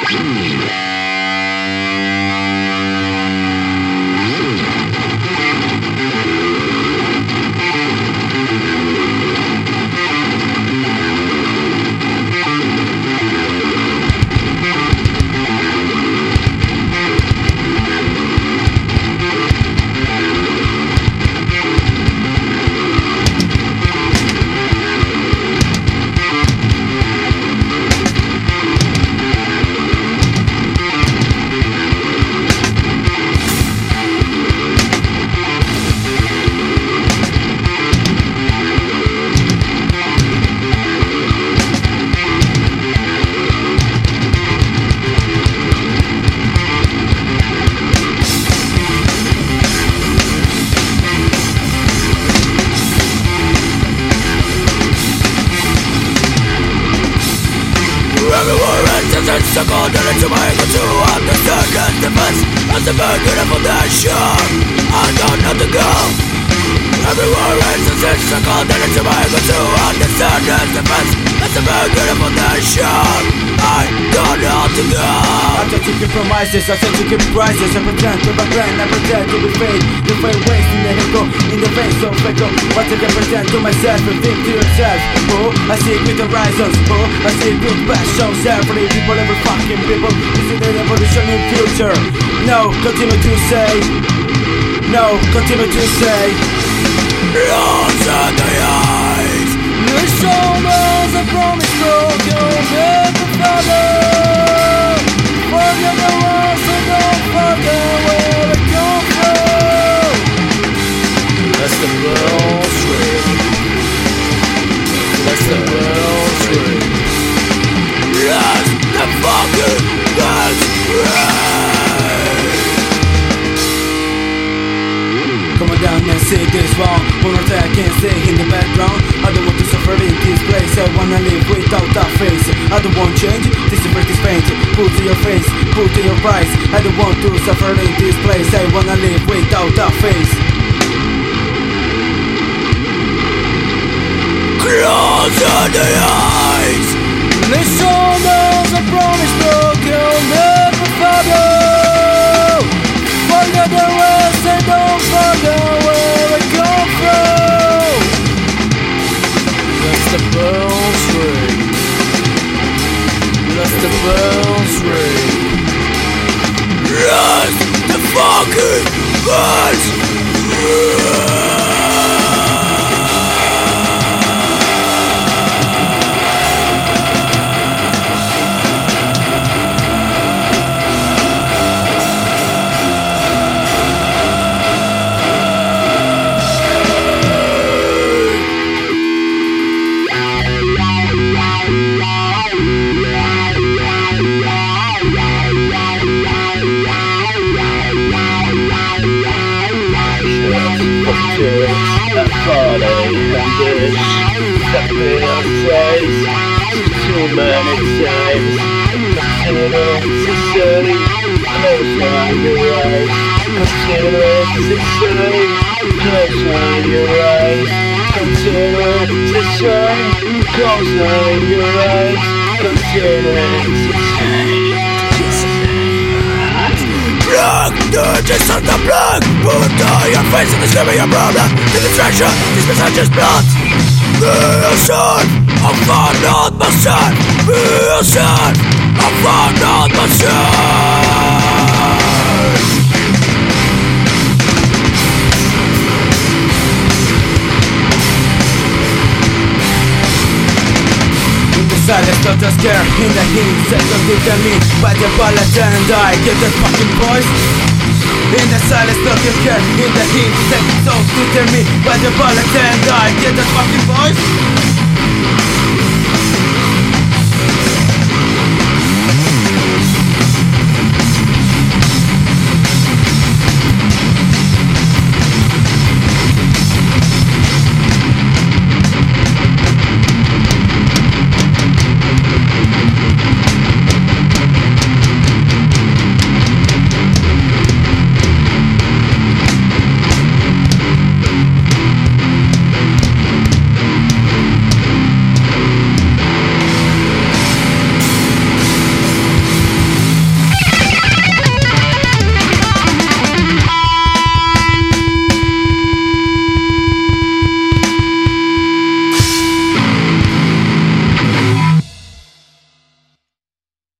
It's so cold that it's my ego to understand that the best as the burden of foundation. I don't know to go. Everywhere it's so cold that it's my ego to understand that the best as the burden of foundation. I don't know to go. I try to keep promises, I try to keep prices. I pretend to be plan, I pretend to be fake. The fake waste in the echo, in the veins of echo. But I can pretend to myself and think to yourself. Oh, I see it with horizons. Oh, I see it with passions. Every people, every fucking people. This is the evolution in future. No, continue to say. No, continue to say. Lost at the eyes. The shoulders are promised broken. Never follow. Forget the world, so don't forget where I come from. That's the world's ring. That's the world's ring. That's the fucking world's ring. Come on down and see this wrong. One more thing I can't stay in the background. I don't want to suffer in this place. I wanna live without that face. I don't want change, this is pretty paint. Put to your face, put to your price. I don't want to suffer in this place. I wanna live without that face. Close the eyes. The shoulders are promised broken. Never follow. Forget the rest and don't forget where I come from. That's the bell's ring. That's the bell's ring. That's the fucking bell's ring. That folly and this that been a phrase too many times. Consider it's a city, close on your eyes. Consider it's a city, close on your eyes. Consider it's a city, close on your eyes. Consider it's a city. Plug the gist of the plug. Put your face in the skin of your problem. The distraction, this message is blood. Be a son of not my son. Be a son of not my son. Silence, not a scare. In the heat, second to tell me by the bullet and I get that fucking voice. In the silence, not a scare. In the heat, second to tell me by the bullet and I get that fucking voice.